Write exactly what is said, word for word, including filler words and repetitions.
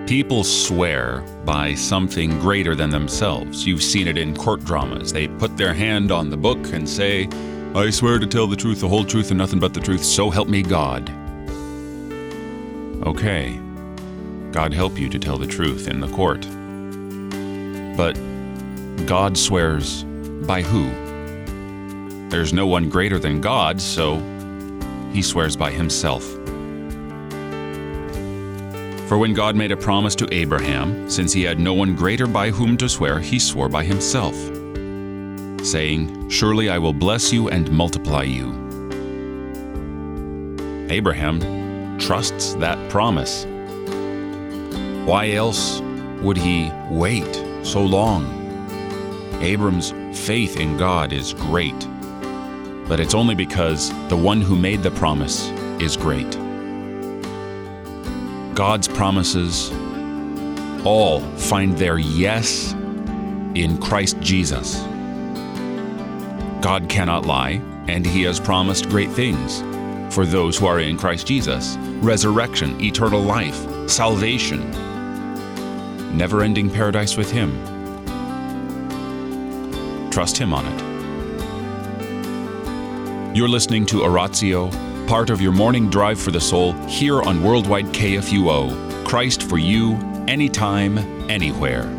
People swear by something greater than themselves. You've seen it in court dramas. They put their hand on the book and say, "I swear to tell the truth, the whole truth, and nothing but the truth, so help me God." Okay, God help you to tell the truth in the court. But God swears by who? There's no one greater than God, so he swears by himself. For when God made a promise to Abraham, since he had no one greater by whom to swear, he swore by himself, saying, "Surely I will bless you and multiply you." Abraham trusts that promise. Why else would he wait so long? Abram's faith in God is great, but it's only because the one who made the promise is great. God's promises all find their yes in Christ Jesus. God cannot lie, and he has promised great things for those who are in Christ Jesus: resurrection, eternal life, salvation, never-ending paradise with him. Trust him on it. You're listening to Oratio, part of your morning drive for the soul, here on Worldwide K F U O. Christ for you, anytime, anywhere.